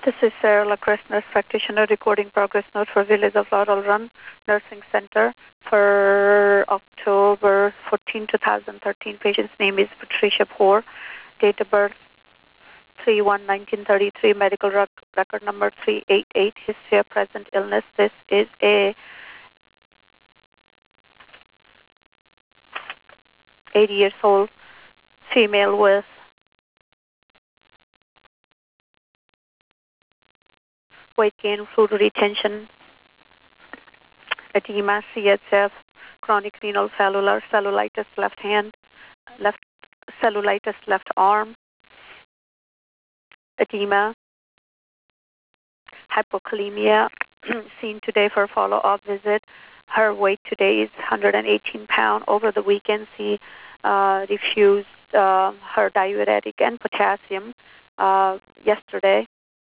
This is Sarah Lacrosse, nurse practitioner, recording progress note for Village of Laurel Run Nursing Center for October 14, 2013. Patient's name is Patricia Poor. Date of birth 3/1/1933. Medical record number 388. History of present illness. This is a 80 years old female with weight gain, fluid retention, edema, CHF, chronic renal failure, cellulitis left hand, cellulitis left arm, edema, hypokalemia, seen today for follow-up visit. Her weight today is 118 pounds. Over the weekend, she refused her diuretic and potassium yesterday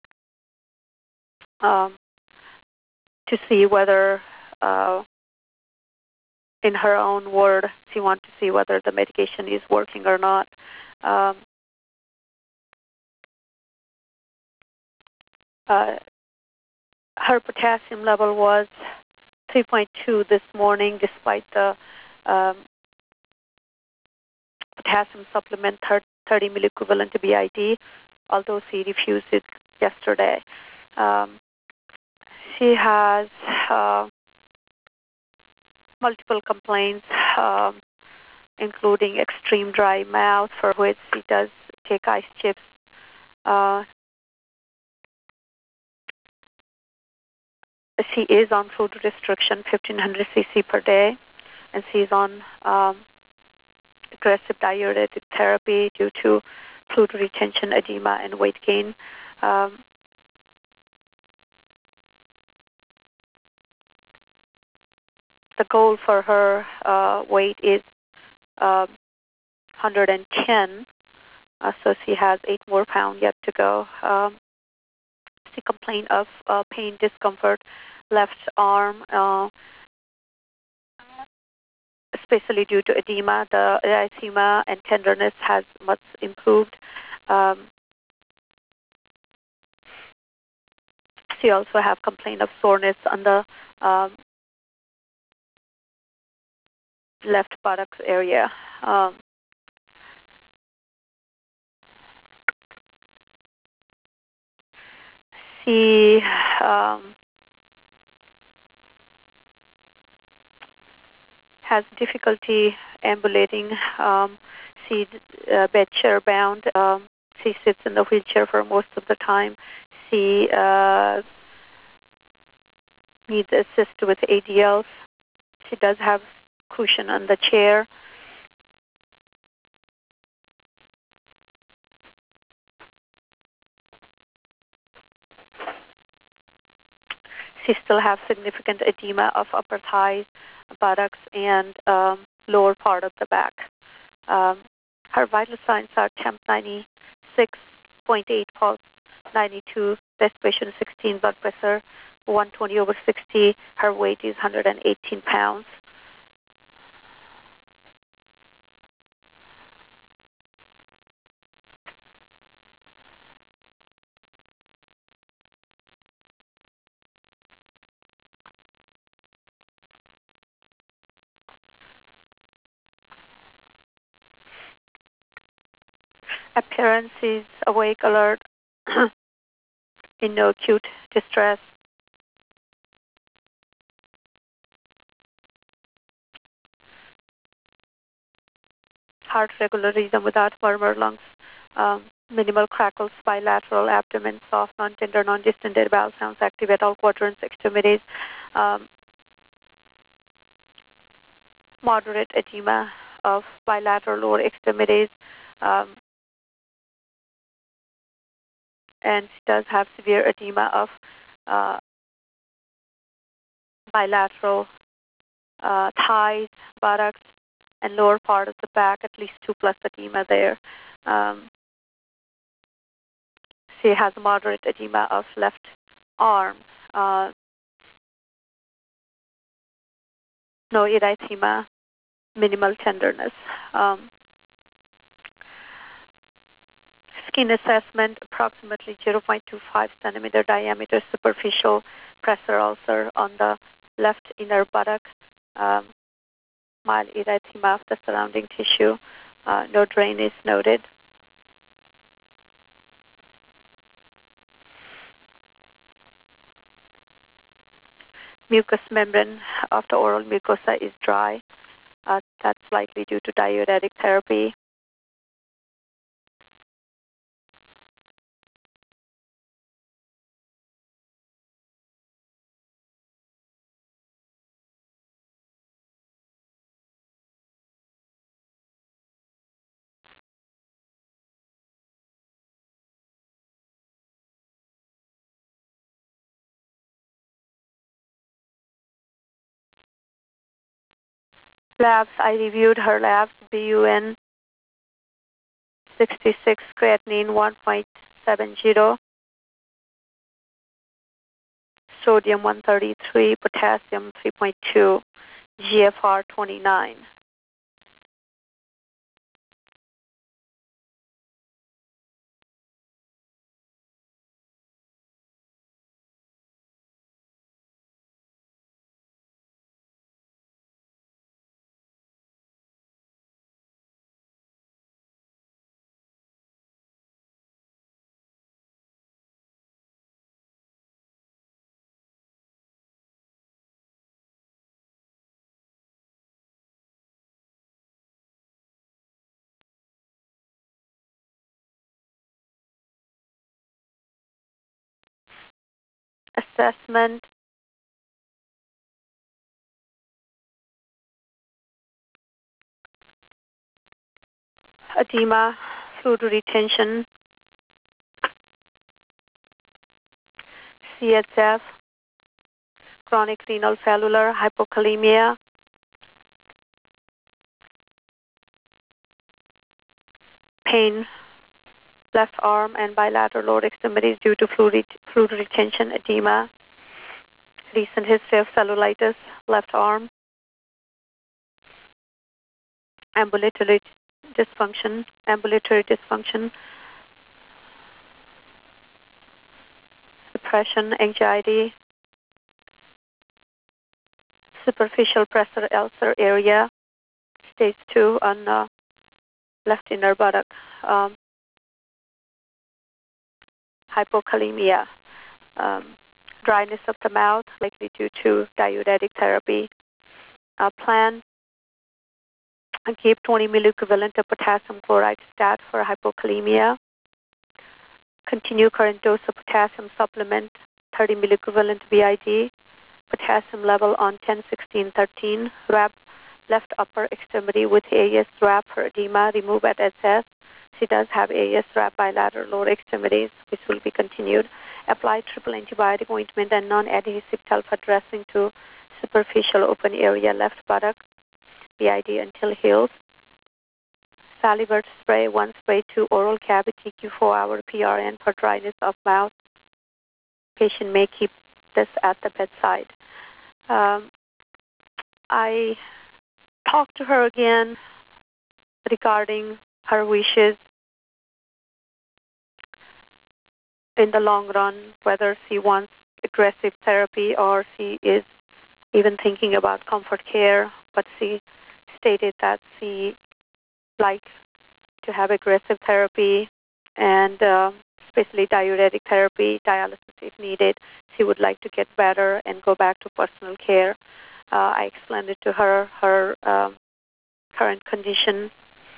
to see whether, in her own word, she wants to see whether the medication is working or not. Her potassium level was 3.2 this morning, despite the potassium supplement 30 milliequivalent to BID, although she refused it yesterday. She has multiple complaints, including extreme dry mouth, for which she does take ice chips. She is on food restriction, 1,500 cc per day, and she's on aggressive diuretic therapy due to fluid retention, edema, and weight gain. The goal for her weight is 110, so she has 8 more pounds yet to go. She complained of pain, discomfort, left arm, especially due to edema. The erythema and tenderness has much improved. She also have complaint of soreness on the left buttocks area. She has difficulty ambulating. She's bed chair bound. She sits in the wheelchair for most of the time. She needs assist with ADLs. She does have cushion on the chair. She still has significant edema of upper thighs, buttocks, and lower part of the back. Her vital signs are temp 96.8, pulse 92, respiration 16, blood pressure 120/60. Her weight is 118 pounds. Appearance is awake, alert, in no acute distress. Heart regular rhythm without murmur, lungs minimal crackles, bilateral abdomen, soft, non-tender, non-distended bowel sounds, active at all quadrants, extremities, moderate edema of bilateral lower extremities, and she does have severe edema of bilateral thighs, buttocks, and lower part of the back, at least 2+ edema there. She has moderate edema of left arm, no erythema, minimal tenderness. Skin assessment, approximately 0.25 centimeter diameter superficial pressure ulcer on the left inner buttock, mild erythema of the surrounding tissue. No drainage noted. Mucous membrane of the oral mucosa is dry. That's likely due to diuretic therapy. Labs, I reviewed her labs, BUN 66, creatinine 1.70, sodium 133, potassium 3.2, GFR 29. Assessment, edema, fluid retention, CSF, chronic renal failure, hypokalemia, pain, left arm and bilateral lower extremities due to fluid retention, edema, recent history of cellulitis, left arm, ambulatory dysfunction, depression, anxiety, superficial pressure ulcer area, stage 2 on left inner buttock, hypokalemia, dryness of the mouth, likely due to diuretic therapy. Plan, give 20 milliequivalent of potassium chloride stat for hypokalemia. Continue current dose of potassium supplement, 30 milliequivalent BID. Potassium level on 10-16-13. Wrap left upper extremity with AES wrap for edema. Remove at SS. She does have AES wrap bilateral lower extremities, which will be continued. Apply triple antibiotic ointment and non-adhesive Telfa dressing to superficial open area left buttock, BID until heals. Salivert spray, 1 spray to oral cavity, Q4-hour PRN for dryness of mouth. Patient may keep this at the bedside. I talked to her again regarding her wishes in the long run, whether she wants aggressive therapy or she is even thinking about comfort care, but she stated that she likes to have aggressive therapy and especially diuretic therapy, dialysis if needed. She would like to get better and go back to personal care. I explained it to her, current condition.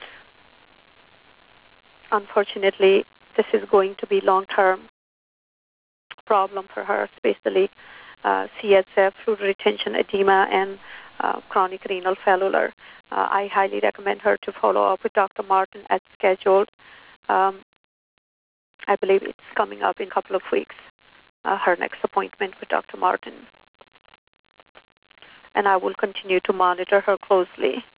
Unfortunately, this is going to be long-term problem for her, especially CSF, fluid retention, edema, and chronic renal failure. I highly recommend her to follow up with Dr. Martin as scheduled. I believe it's coming up in a couple of weeks, her next appointment with Dr. Martin. And I will continue to monitor her closely.